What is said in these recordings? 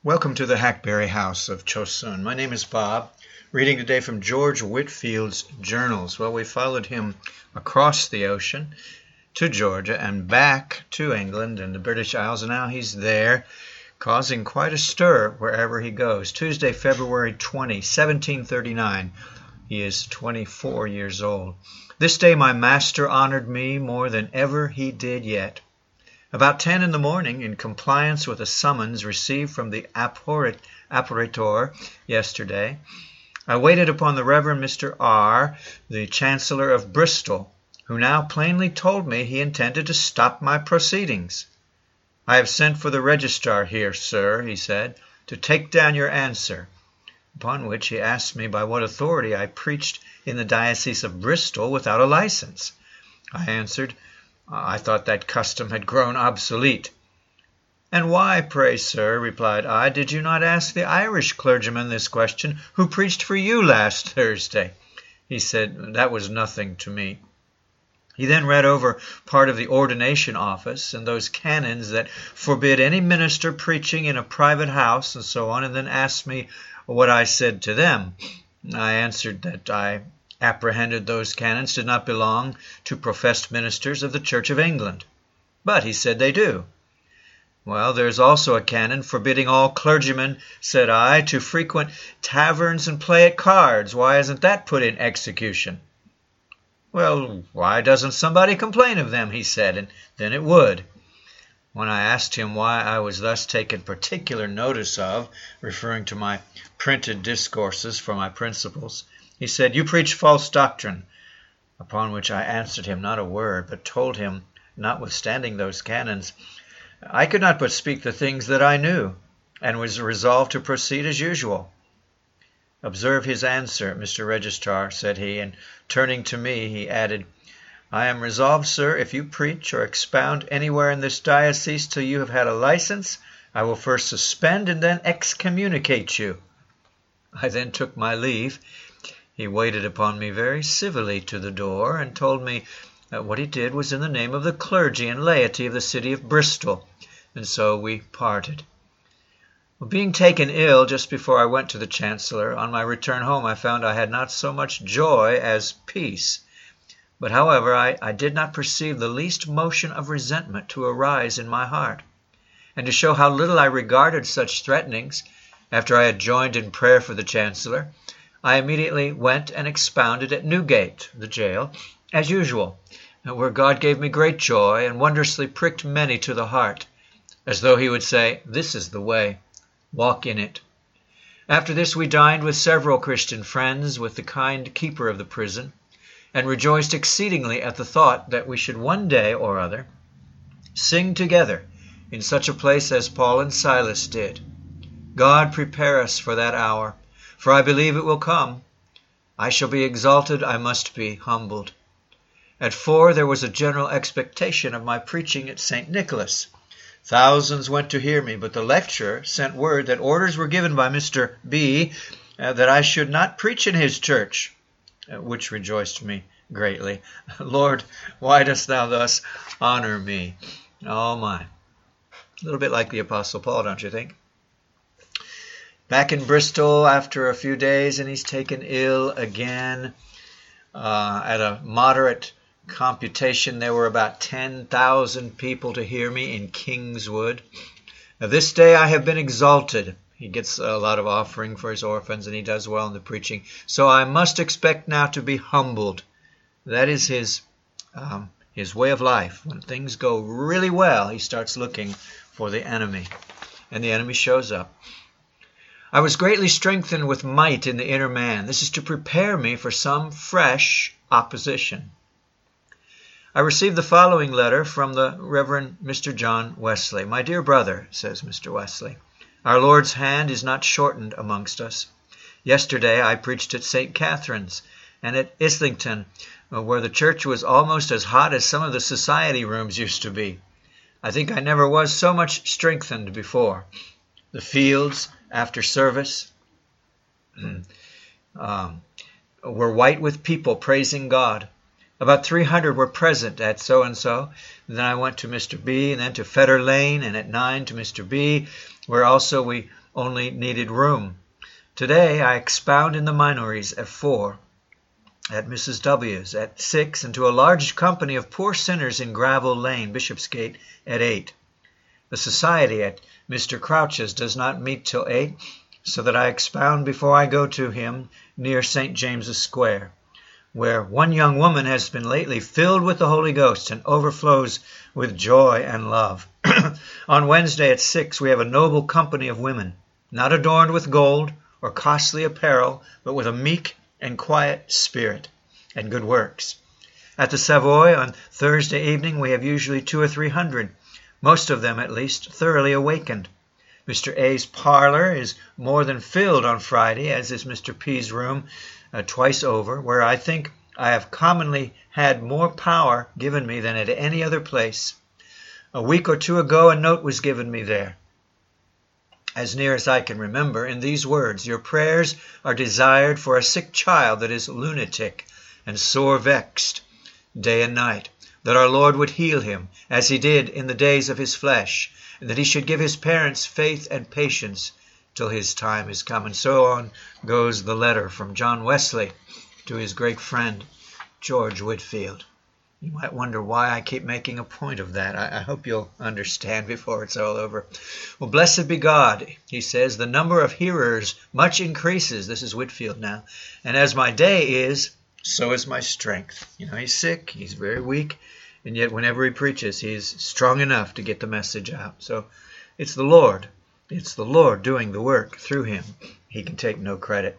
Welcome to the Hackberry House of Chosun. My name is Bob, reading today from George Whitfield's journals. Well, we followed him across the ocean to Georgia and back to England and the British Isles, and now he's there, causing quite a stir wherever he goes. Tuesday, February 20, 1739. He is 24 years old. This day my master honored me more than ever he did yet. About 10 in the morning, in compliance with a summons received from the apparitor yesterday, I waited upon the Reverend Mr. R., the Chancellor of Bristol, who now plainly told me he intended to stop my proceedings. "I have sent for the registrar here, sir," he said, "to take down your answer," upon which he asked me by what authority I preached in the Diocese of Bristol without a license. I answered, I thought that custom had grown obsolete. "And why, pray, sir," replied I, "did you not ask the Irish clergyman this question, who preached for you last Thursday?" He said that was nothing to me. He then read over part of the ordination office and those canons that forbid any minister preaching in a private house and so on, and then asked me what I said to them. I answered that I apprehended those canons did not belong to professed ministers of the Church of England. "But," he said, "they do." "Well, there's also a canon forbidding all clergymen," said I, "to frequent taverns and play at cards. Why isn't that put in execution?" "Well, why doesn't somebody complain of them?" he said, and then it would. When I asked him why I was thus taken particular notice of, referring to my printed discourses for my principles, he said, "You preach false doctrine," upon which I answered him not a word, but told him, notwithstanding those canons, I could not but speak the things that I knew, and was resolved to proceed as usual. "Observe his answer, Mr. Registrar," said he, and turning to me, he added, "I am resolved, sir, if you preach or expound anywhere in this diocese till you have had a license, I will first suspend and then excommunicate you." I then took my leave. He waited upon me very civilly to the door, and told me that what he did was in the name of the clergy and laity of the city of Bristol, and so we parted. Being taken ill just before I went to the Chancellor, on my return home I found I had not so much joy as peace. But however, I did not perceive the least motion of resentment to arise in my heart. And to show how little I regarded such threatenings, after I had joined in prayer for the Chancellor, I immediately went and expounded at Newgate, the jail, as usual, where God gave me great joy and wondrously pricked many to the heart, as though he would say, "This is the way, walk in it." After this we dined with several Christian friends, with the kind keeper of the prison, and rejoiced exceedingly at the thought that we should one day or other sing together in such a place as Paul and Silas did. God prepare us for that hour, for I believe it will come. I shall be exalted, I must be humbled. At 4 there was a general expectation of my preaching at St. Nicholas. Thousands went to hear me, but the lecturer sent word that orders were given by Mr. B. That I should not preach in his church, which rejoiced me greatly. Lord, why dost thou thus honor me? Oh my. A little bit like the Apostle Paul, don't you think? Back in Bristol after a few days, and he's taken ill again. At a moderate computation, there were about 10,000 people to hear me in Kingswood. Now, this day I have been exalted. He gets a lot of offering for his orphans, and he does well in the preaching. So I must expect now to be humbled. That is his way of life. When things go really well, he starts looking for the enemy, and the enemy shows up. I was greatly strengthened with might in the inner man. This is to prepare me for some fresh opposition. I received the following letter from the Reverend Mr. John Wesley. "My dear brother," says Mr. Wesley, "our Lord's hand is not shortened amongst us. Yesterday I preached at St. Catherine's and at Islington, where the church was almost as hot as some of the society rooms used to be. I think I never was so much strengthened before. The fields after service were white with people praising God. About 300 were present at so-and-so. Then I went to Mr. B, and then to Fetter Lane, and at 9 to Mr. B, where also we only needed room. Today I expound in the minories at 4, at Mrs. W's at 6, and to a large company of poor sinners in Gravel Lane, Bishopsgate, at 8. The society at Mr. Crouch's does not meet till 8, so that I expound before I go to him near St. James's Square, where one young woman has been lately filled with the Holy Ghost and overflows with joy and love. On Wednesday at 6 we have a noble company of women, not adorned with gold or costly apparel, but with a meek and quiet spirit and good works. At the Savoy on Thursday evening we have usually 200 or 300, most of them at least thoroughly awakened. Mr. A's parlor is more than filled on Friday, as is Mr. P's room twice over, where I think I have commonly had more power given me than at any other place. A week or two ago a note was given me there, as near as I can remember, in these words: "Your prayers are desired for a sick child that is lunatic and sore vexed day and night, that our Lord would heal him, as he did in the days of his flesh, and that he should give his parents faith and patience till his time is come." And so on goes the letter from John Wesley to his great friend, George Whitefield. You might wonder why I keep making a point of that. I hope you'll understand before it's all over. Well, blessed be God, he says, the number of hearers much increases. This is Whitefield now. And as my day is, so is my strength. He's sick, he's very weak, and yet whenever he preaches, he's strong enough to get the message out. So it's the Lord. It's the Lord doing the work through him. He can take no credit.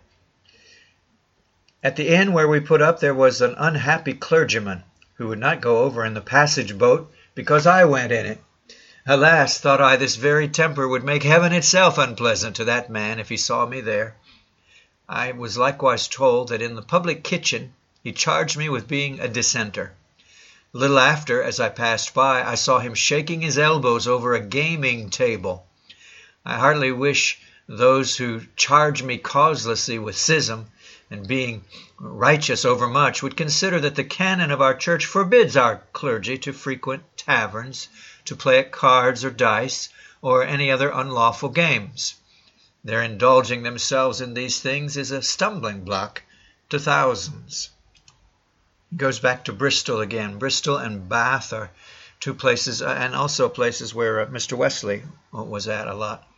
At the inn where we put up, there was an unhappy clergyman who would not go over in the passage boat because I went in it. Alas, thought I, this very temper would make heaven itself unpleasant to that man if he saw me there. I was likewise told that in the public kitchen he charged me with being a dissenter. A little after, as I passed by, I saw him shaking his elbows over a gaming table. I heartily wish those who charge me causelessly with schism and being righteous overmuch would consider that the canon of our church forbids our clergy to frequent taverns, to play at cards or dice, or any other unlawful games. Their indulging themselves in these things is a stumbling block to thousands. It goes back to Bristol again. Bristol and Bath are two places, and also places where Mr. Wesley was at a lot.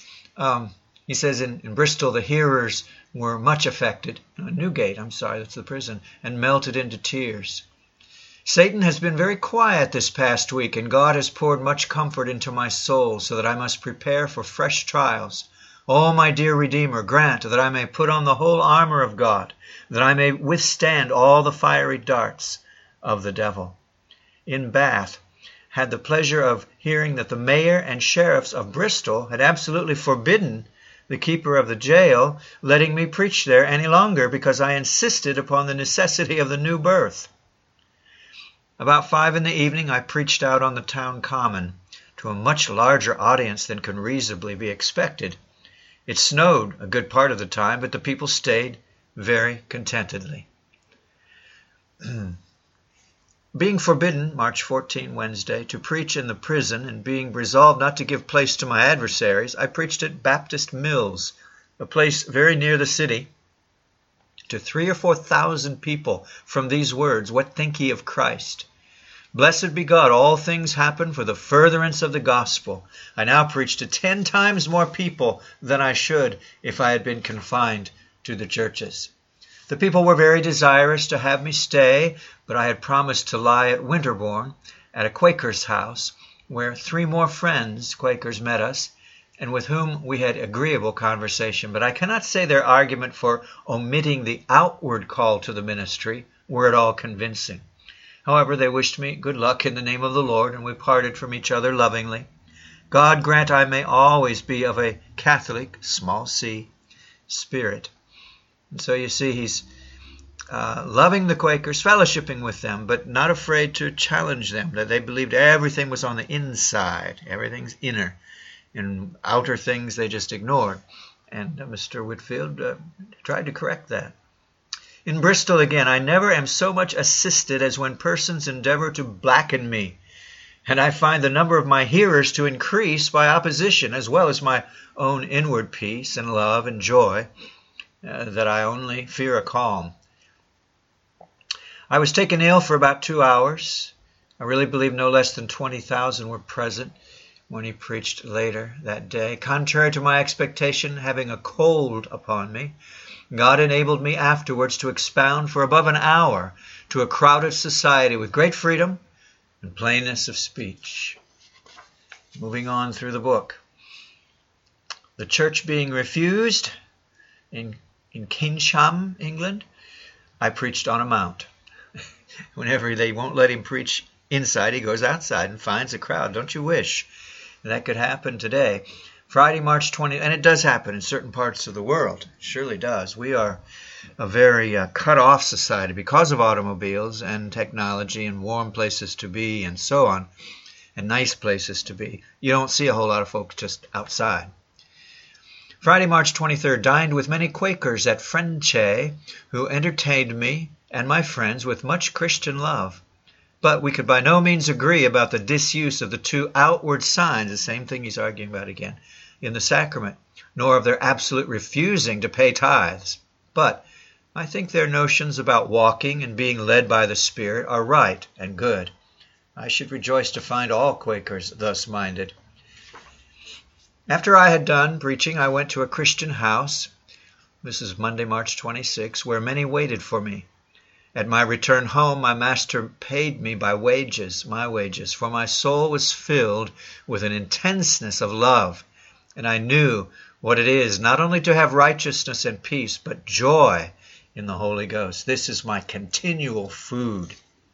He says in Bristol the hearers were much affected. Newgate, that's the prison, and melted into tears. Satan has been very quiet this past week, and God has poured much comfort into my soul, so that I must prepare for fresh trials. Oh, my dear Redeemer, grant that I may put on the whole armor of God, that I may withstand all the fiery darts of the devil. In Bath, had the pleasure of hearing that the mayor and sheriffs of Bristol had absolutely forbidden the keeper of the jail letting me preach there any longer because I insisted upon the necessity of the new birth. About 5 in the evening I preached out on the town common to a much larger audience than can reasonably be expected. It snowed a good part of the time, but the people stayed very contentedly. Being forbidden, March 14, Wednesday, to preach in the prison, and being resolved not to give place to my adversaries, I preached at Baptist Mills, a place very near the city, to 3,000 or 4,000 people from these words, "What think ye of Christ?" Blessed be God, all things happen for the furtherance of the gospel. I now preach to 10 times more people than I should if I had been confined to the churches. The people were very desirous to have me stay, but I had promised to lie at Winterbourne, at a Quaker's house, where 3 more friends, Quakers, met us, and with whom we had agreeable conversation. But I cannot say their argument for omitting the outward call to the ministry were at all convincing. However, they wished me good luck in the name of the Lord, and we parted from each other lovingly. God grant I may always be of a Catholic, small c, spirit. And so you see, he's loving the Quakers, fellowshipping with them, but not afraid to challenge them, that they believed everything was on the inside, everything's inner, and outer things they just ignored. And Mr. Whitefield tried to correct that. In Bristol again, I never am so much assisted as when persons endeavor to blacken me. and I find the number of my hearers to increase by opposition, as well as my own inward peace and love and joy, that I only fear a calm. I was taken ill for about 2 hours. I really believe no less than 20,000 were present when he preached later that day. Contrary to my expectation, having a cold upon me, God enabled me afterwards to expound for above an hour to a crowded society with great freedom and plainness of speech. Moving on through the book. The church being refused in Kynsham, England, I preached on a mount. Whenever they won't let him preach inside, he goes outside and finds a crowd. Don't you wish that could happen today? Friday, March 20th, and it does happen in certain parts of the world. It surely does. We are a very cut-off society because of automobiles and technology and warm places to be and so on, and nice places to be. You don't see a whole lot of folks just outside. Friday, March 23rd, dined with many Quakers at Frenche, who entertained me and my friends with much Christian love. But we could by no means agree about the disuse of the two outward signs, the same thing he's arguing about again, in the sacrament, nor of their absolute refusing to pay tithes. But I think their notions about walking and being led by the Spirit are right and good. I should rejoice to find all Quakers thus minded. After I had done preaching, I went to a Christian house. This is Monday, March 26, where many waited for me. At my return home, my master paid me by wages, my wages, for my soul was filled with an intenseness of love, and I knew what it is not only to have righteousness and peace, but joy in the Holy Ghost. This is my continual food.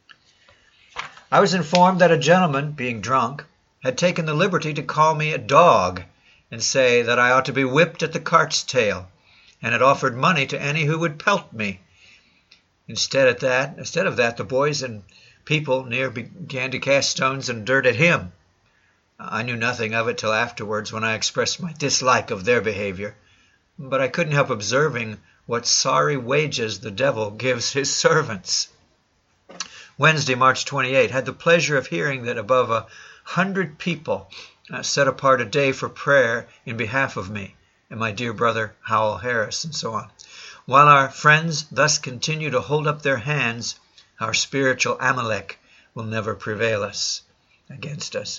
I was informed that a gentleman, being drunk, had taken the liberty to call me a dog and say that I ought to be whipped at the cart's tail, and had offered money to any who would pelt me. Instead of that, the boys and people near began to cast stones and dirt at him. I knew nothing of it till afterwards, when I expressed my dislike of their behavior, but I couldn't help observing what sorry wages the devil gives his servants. Wednesday, March 28, had the pleasure of hearing that above 100 people set apart a day for prayer in behalf of me and my dear brother Howell Harris, and so on. While our friends thus continue to hold up their hands, our spiritual Amalek will never prevail against us.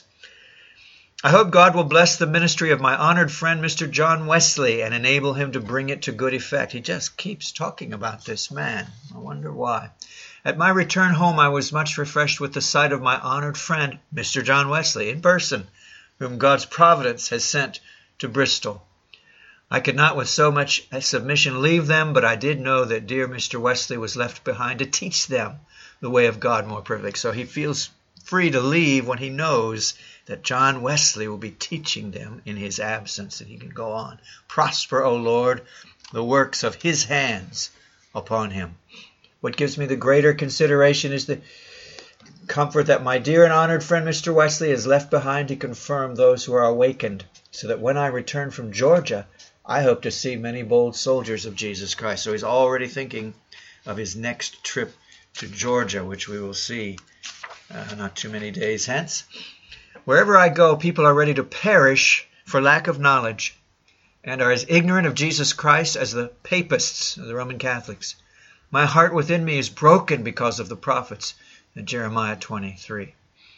I hope God will bless the ministry of my honored friend, Mr. John Wesley, and enable him to bring it to good effect. He just keeps talking about this man. I wonder why. At my return home, I was much refreshed with the sight of my honored friend, Mr. John Wesley, in person, whom God's providence has sent to Bristol. I could not with so much submission leave them, but I did know that dear Mr. Wesley was left behind to teach them the way of God more perfect. So he feels free to leave when he knows that John Wesley will be teaching them in his absence, and he can go on. Prosper, O Lord, the works of his hands upon him. What gives me the greater consideration is the comfort that my dear and honored friend Mr. Wesley has left behind to confirm those who are awakened, so that when I return from Georgia, I hope to see many bold soldiers of Jesus Christ. So he's already thinking of his next trip to Georgia, which we will see not too many days hence. Wherever I go, people are ready to perish for lack of knowledge and are as ignorant of Jesus Christ as the papists, the Roman Catholics. My heart within me is broken because of the prophets in Jeremiah 23.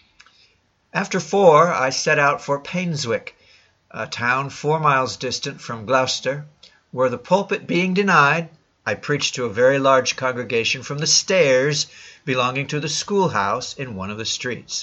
After 4, I set out for Painswick, a town 4 miles distant from Gloucester, where the pulpit being denied, I preached to a very large congregation from the stairs belonging to the schoolhouse in one of the streets.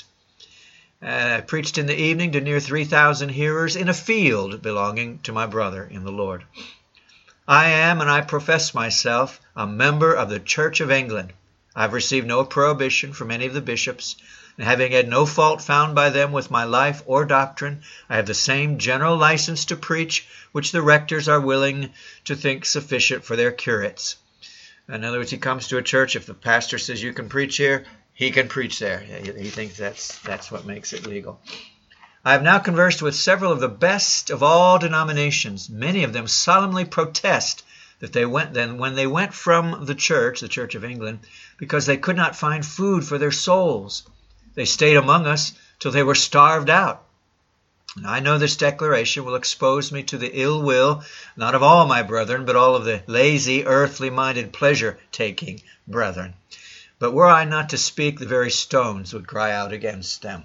I preached in the evening to near 3,000 hearers in a field belonging to my brother in the Lord. I am, and I profess myself, a member of the Church of England. I have received no prohibition from any of the bishops, and having had no fault found by them with my life or doctrine, I have the same general license to preach which the rectors are willing to think sufficient for their curates. In other words, he comes to a church, if the pastor says you can preach here, he can preach there. He thinks that's what makes it legal. I have now conversed with several of the best of all denominations. Many of them solemnly protest that when they went from the Church of England, because they could not find food for their souls. They stayed among us till they were starved out. And I know this declaration will expose me to the ill will, not of all my brethren, but all of the lazy, earthly-minded, pleasure-taking brethren. But were I not to speak, the very stones would cry out against them.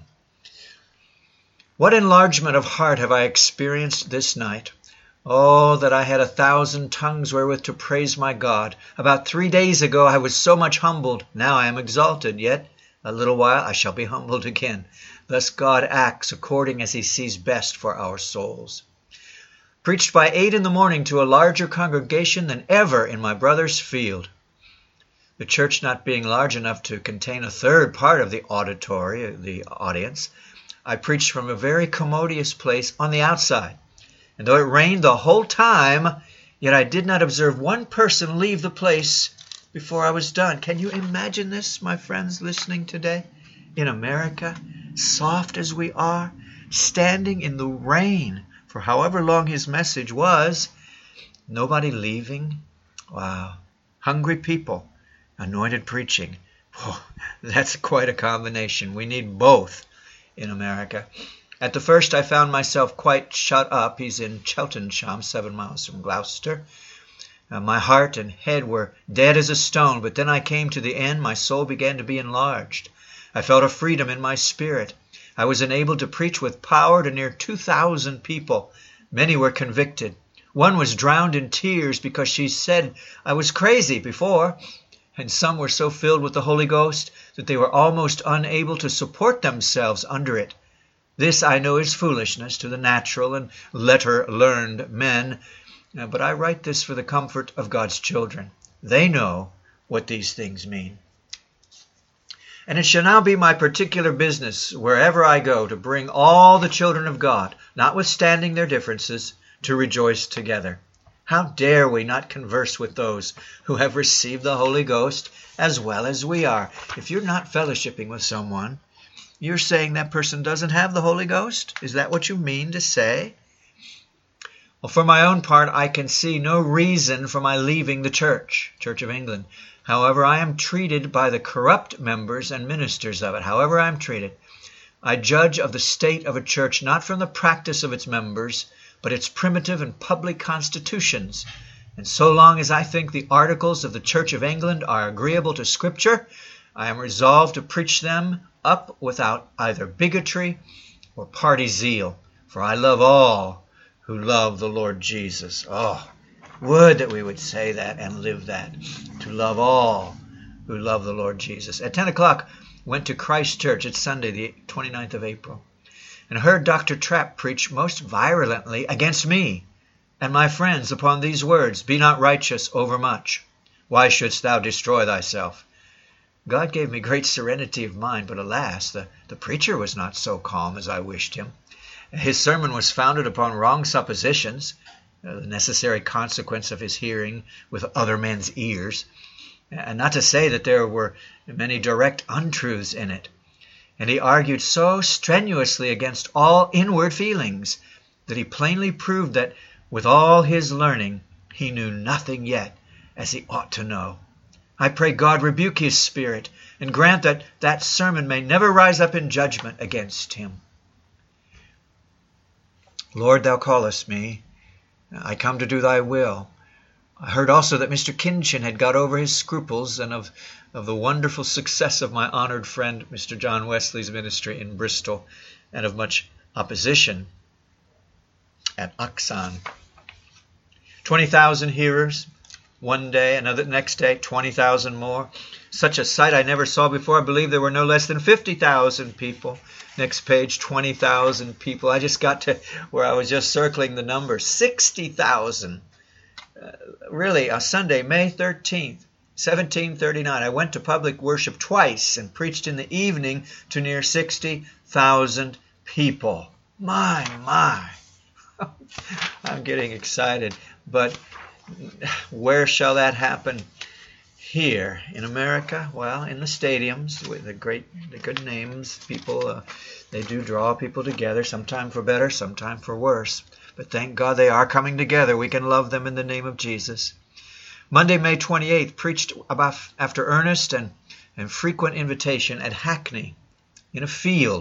What enlargement of heart have I experienced this night! Oh, that I had 1,000 tongues wherewith to praise my God. About 3 days ago I was so much humbled. Now I am exalted, yet a little while I shall be humbled again. Thus God acts according as he sees best for our souls. Preached by 8 in the morning to a larger congregation than ever in my brother's field. The church not being large enough to contain a third part of the auditory, the audience, I preached from a very commodious place on the outside. And though it rained the whole time, yet I did not observe one person leave the place before I was done. Can you imagine this, my friends listening today? In America, soft as we are, standing in the rain for however long his message was, nobody leaving. Wow. Hungry people, anointed preaching. Oh, that's quite a combination. We need both in America. At the first I found myself quite shut up. He's in Cheltenham, 7 miles from Gloucester. My heart and head were dead as a stone, but then I came to the end. My soul began to be enlarged. I felt a freedom in my spirit. I was enabled to preach with power to near 2,000 people. Many were convicted. One was drowned in tears because she said I was crazy before. And some were so filled with the Holy Ghost that they were almost unable to support themselves under it. This I know is foolishness to the natural and letter-learned men, but I write this for the comfort of God's children. They know what these things mean. And it shall now be my particular business, wherever I go, to bring all the children of God, notwithstanding their differences, to rejoice together. How dare we not converse with those who have received the Holy Ghost as well as we are? If you're not fellowshipping with someone, you're saying that person doesn't have the Holy Ghost? Is that what you mean to say? Well, for my own part, I can see no reason for my leaving the Church of England. However I am treated by the corrupt members and ministers of it, however I am treated, I judge of the state of a church not from the practice of its members, but its primitive and public constitutions. And so long as I think the articles of the Church of England are agreeable to Scripture, I am resolved to preach them up without either bigotry or party zeal. For I love all who love the Lord Jesus. Oh, would that we would say that and live that, to love all who love the Lord Jesus. At 10 o'clock, went to Christ Church. It's Sunday, the 29th of April, and heard Dr. Trapp preach most virulently against me and my friends upon these words, "Be not righteous overmuch. Why shouldst thou destroy thyself?" God gave me great serenity of mind, but alas, the preacher was not so calm as I wished him. His sermon was founded upon wrong suppositions, the necessary consequence of his hearing with other men's ears, and not to say that there were many direct untruths in it. And he argued so strenuously against all inward feelings that he plainly proved that with all his learning he knew nothing yet as he ought to know. I pray God rebuke his spirit and grant that that sermon may never rise up in judgment against him. Lord, thou callest me. I come to do thy will. I heard also that Mr. Kinchin had got over his scruples and of the wonderful success of my honored friend Mr. John Wesley's ministry in Bristol, and of much opposition at Uxan. 20,000 hearers one day, another next day, 20,000 more. Such a sight I never saw before. I believe there were no less than 50,000 people. Next page, 20,000 people. I just got to where I was just circling the number. 60,000. Really, a Sunday, May 13th, 1739. I went to public worship twice and preached in the evening to near 60,000 people. My. I'm getting excited. But where shall that happen? Here in America? Well, in the stadiums with the good names. People, they do draw people together, sometime for better, sometime for worse. But thank God they are coming together. We can love them in the name of Jesus. Monday, May 28th, preached about after earnest and frequent invitation at Hackney in a field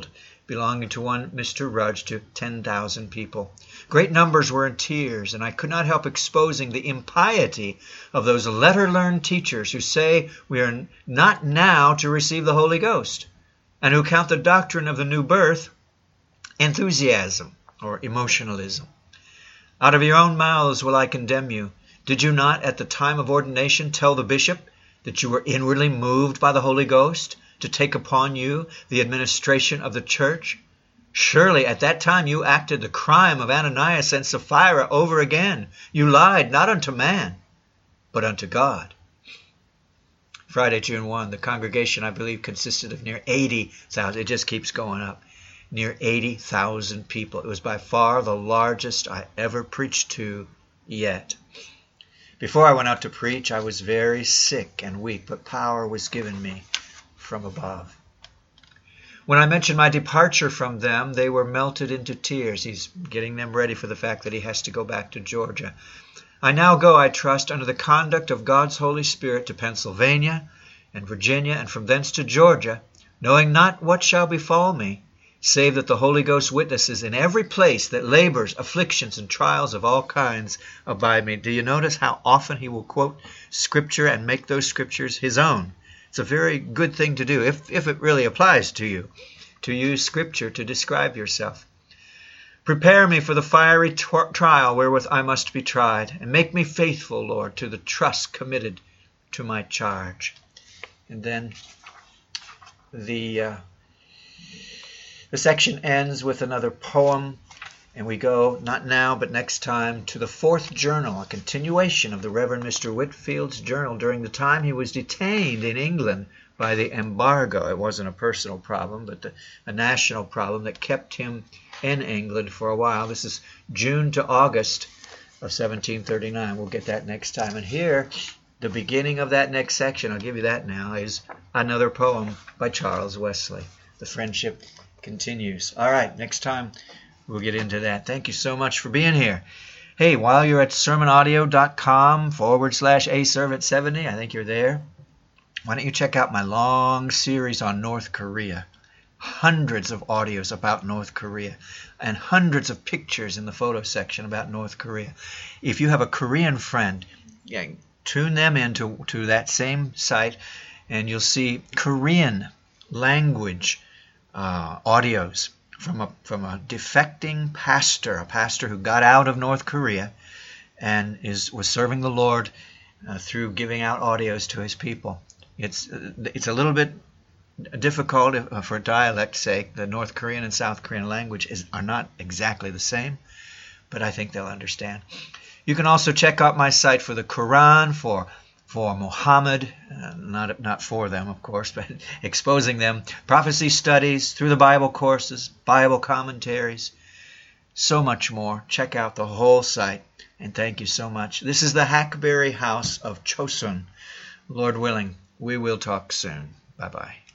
belonging to one Mr. Rudge to 10,000 people. Great numbers were in tears, and I could not help exposing the impiety of those letter-learned teachers who say we are not now to receive the Holy Ghost, and who count the doctrine of the new birth enthusiasm or emotionalism. Out of your own mouths will I condemn you. Did you not at the time of ordination tell the bishop that you were inwardly moved by the Holy Ghost to take upon you the administration of the church? Surely at that time you acted the crime of Ananias and Sapphira over again. You lied not unto man, but unto God. Friday, June 1, the congregation, I believe, consisted of near 80,000. It just keeps going up. Near 80,000 people. It was by far the largest I ever preached to yet. Before I went out to preach, I was very sick and weak, but power was given me from above. When I mentioned my departure from them, they were melted into tears. He's getting them ready for the fact that he has to go back to Georgia. I now go, I trust, under the conduct of God's Holy Spirit to Pennsylvania and Virginia, and from thence to Georgia, knowing not what shall befall me, save that the Holy Ghost witnesses in every place that labors, afflictions, and trials of all kinds abide me. Do you notice how often he will quote Scripture and make those Scriptures his own? It's a very good thing to do, if it really applies to you, to use Scripture to describe yourself. Prepare me for the fiery trial wherewith I must be tried, and make me faithful, Lord, to the trust committed to my charge. And then the section ends with another poem, and we go, not now, but next time, to the fourth journal, a continuation of the Reverend Mr. Whitfield's journal during the time he was detained in England by the embargo. It wasn't a personal problem, but a national problem that kept him in England for a while. This is June to August of 1739. We'll get that next time. And here, the beginning of that next section, I'll give you that now, is another poem by Charles Wesley. The friendship continues. All right, next time we'll get into that. Thank you so much for being here. Hey, while you're at sermonaudio.com/aservant70, I think you're there, why don't you check out my long series on North Korea. Hundreds of audios about North Korea and hundreds of pictures in the photo section about North Korea. If you have a Korean friend, tune them into that same site and you'll see Korean language audios from a defecting pastor, a pastor who got out of North Korea and was serving the Lord through giving out audios to his people. It's a little bit difficult for dialect's sake. The North Korean and South Korean language are not exactly the same, but I think they'll understand. You can also check out my site for the Quran, for Muhammad, not for them, of course, but exposing them, prophecy studies, through the Bible courses, Bible commentaries, so much more. Check out the whole site, and thank you so much. This is the Hackberry House of Chosun. Lord willing, we will talk soon. Bye-bye.